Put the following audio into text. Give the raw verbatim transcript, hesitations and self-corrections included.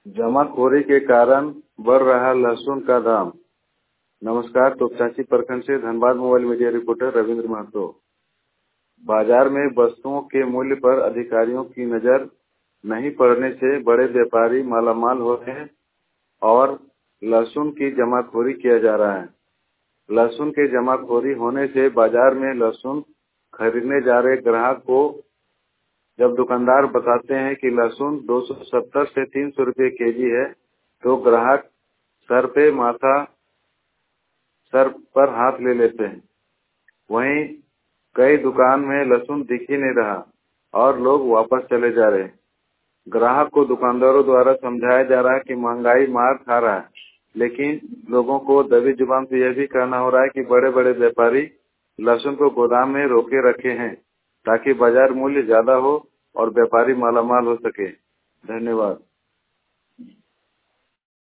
जमाखोरी के कारण बढ़ रहा लहसुन का दाम। नमस्कार, तोपचांची प्रखंड से Dhanbad mobile media reporter Ravindra Mahato. बाजार में वस्तुओं के मूल्य पर अधिकारियों की नजर नहीं पड़ने से बड़े व्यापारी मालामाल हो रहे हैं और लहसुन की जमाखोरी किया जा रहा है। लहसुन के जमाखोरी होने से बाजार में लहसुन खरीदने जा रहे ग्राहक को जब दुकानदार बताते हैं कि लहसुन दो सौ सत्तर से तीन सौ रुपये के जी है, तो ग्राहक सर पे माथा सर पर हाथ ले लेते हैं। वहीं कई दुकान में लहसुन दिख ही नहीं रहा और लोग वापस चले जा रहे हैं। ग्राहक को दुकानदारों द्वारा समझाया जा रहा है कि महंगाई मार खा रहा है, लेकिन लोगों को दबी जुबान से यह भी कहना हो रहा है कि बड़े बड़े व्यापारी लहसुन को गोदाम में रोके रखे हैं ताकि बाजार मूल्य ज्यादा हो और व्यापारी मालामाल हो सके। धन्यवाद।